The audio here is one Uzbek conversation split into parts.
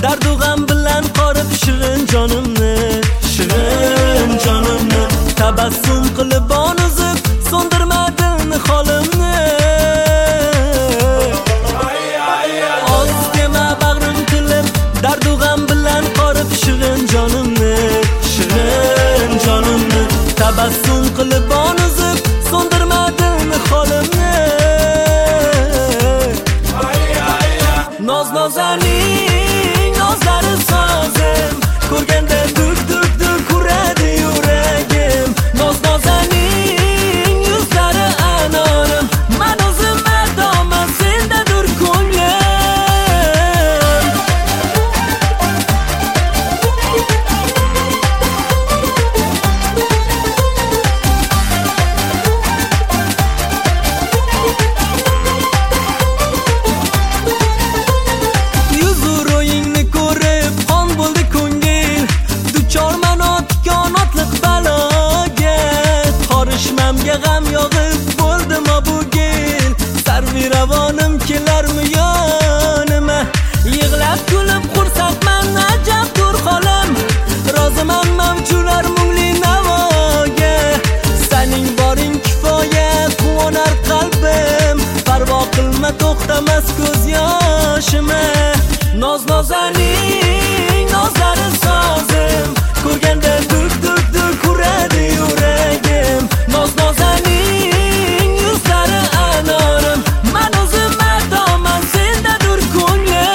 dardu g'am bilan qorib shirin jonimni, shirin jonimni. Tabassum qilib onuzib so'ndirmadin holimni. Oz dema bag'rim tilib, dardu g'am bilan qorib shirin jonimni, shirin jonimni. Tabassum qilib onuzib so'ndirmadin holimni. Noz-nozaning nozlari sozim, ko'rganda duk-duk-duk uradi yuragim. Noz-nozaning yuzlari anorim, men o'zim mardoman, sendadir ko'nglim. G'am yog'ib bo'ldimi bu gel, sarviravonim kelarmi yonima? Yig'lab kulib xursandman, ajabdir holim, roziman mavjular mungli navoga. Sening boring kifoya, quvonar qalbim, parvo qilma to'xtamas ko'z yoshima. Noz-nozaning nozlari sozim, ko'rganda duk-duk-duk uradi yuragim. Noz-nozaning yuzlari anorim, men o'zim mardoman, sendadir ko'nglim.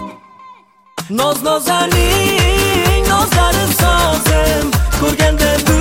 Noz-nozaning nozlari sozim, ko'rganda